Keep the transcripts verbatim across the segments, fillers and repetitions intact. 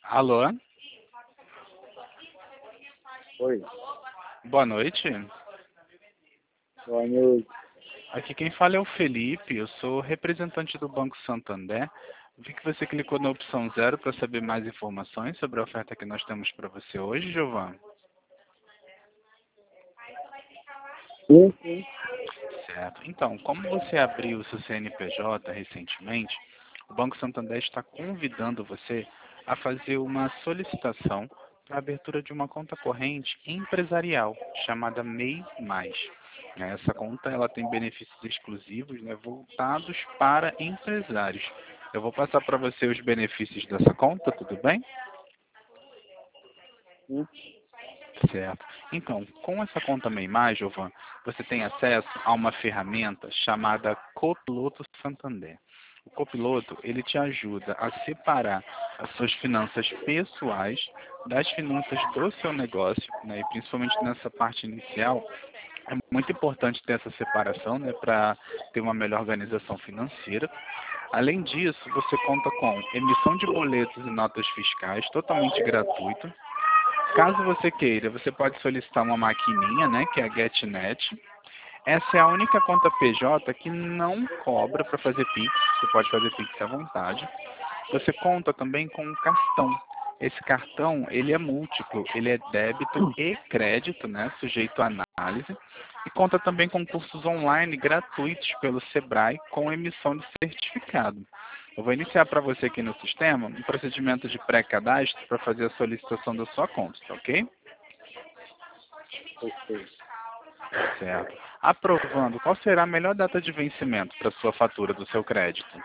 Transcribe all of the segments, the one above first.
Alô? Oi, Boa noite. boa noite. Aqui quem fala é o Felipe, eu sou representante do Banco Santander. Vi que você clicou na opção zero para saber mais informações sobre a oferta que nós temos para você hoje, Giovanni. Sim, sim. Certo. Então, como você abriu o seu C N P J recentemente, o Banco Santander está convidando você a fazer uma solicitação para a abertura de uma conta corrente empresarial chamada MEI Mais. Essa conta ela tem benefícios exclusivos, né, voltados para empresários. Eu vou passar para você os benefícios dessa conta, tudo bem? sim. Certo. Então, com essa conta MEI Mais, Giovanni, você tem acesso a uma ferramenta chamada Copiloto Santander. O copiloto, ele te ajuda a separar as suas finanças pessoais das finanças do seu negócio, né? E principalmente nessa parte inicial, é muito importante ter essa separação, né, para ter uma melhor organização financeira. Além disso, você conta com emissão de boletos e notas fiscais totalmente gratuito. Caso você queira, você pode solicitar uma maquininha, né, que é a GetNet. Essa é a única conta P J que não cobra para fazer Pix. Você pode fazer Pix à vontade. Você conta também com um cartão. Esse cartão, ele é múltiplo, ele é débito e crédito, né, sujeito à análise. E conta também com cursos online gratuitos pelo Sebrae com emissão de certificado. Eu vou iniciar para você aqui no sistema um procedimento de pré-cadastro para fazer a solicitação da sua conta, tá ok? Ok. Certo. Aprovando, qual será a melhor data de vencimento para sua fatura do seu crédito?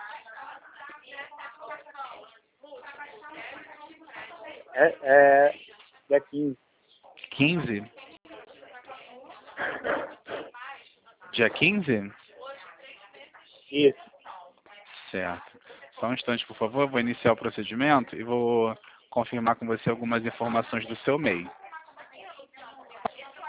É, é dia quinze. quinze? Dia quinze? Isso. Certo. Só um instante, por favor. Eu vou iniciar o procedimento e vou confirmar com você algumas informações do seu MEI.